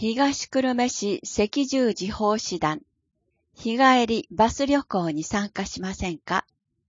東久留米市赤十字奉仕団、日帰りバス旅行に参加しませんか？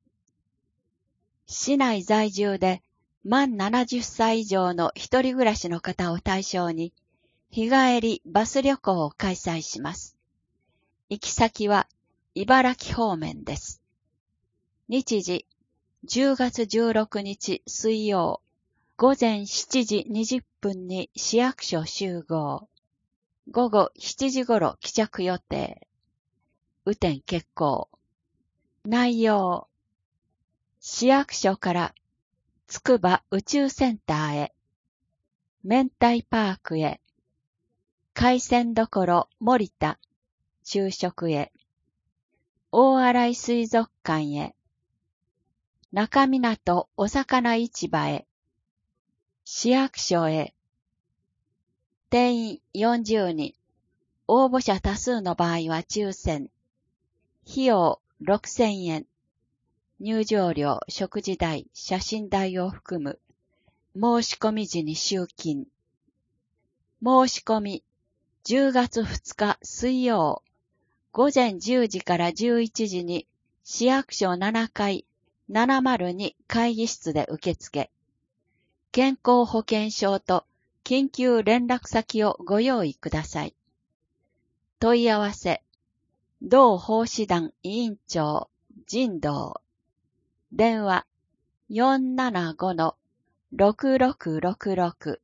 市内在住で満70歳以上の一人暮らしの方を対象に、日帰りバス旅行を開催します。行き先は茨城方面です。日時、10月16日水曜、午前7時20分に市役所集合。午後7時頃帰着予定。雨天決行。内容。市役所から筑波宇宙センターへ。明太パークへ。海鮮どころ森田昼食へ。大洗水族館へ。中港お魚市場へ。市役所へ。定員40人。応募者多数の場合は抽選。費用6000円。入場料、食事代、写真代を含む。申し込み時に集金。申し込み、10月2日水曜、午前10時から11時に市役所7階702会議室で受付。健康保険証と緊急連絡先をご用意ください。問い合わせ、同奉仕団委員長、神道。電話、475-6666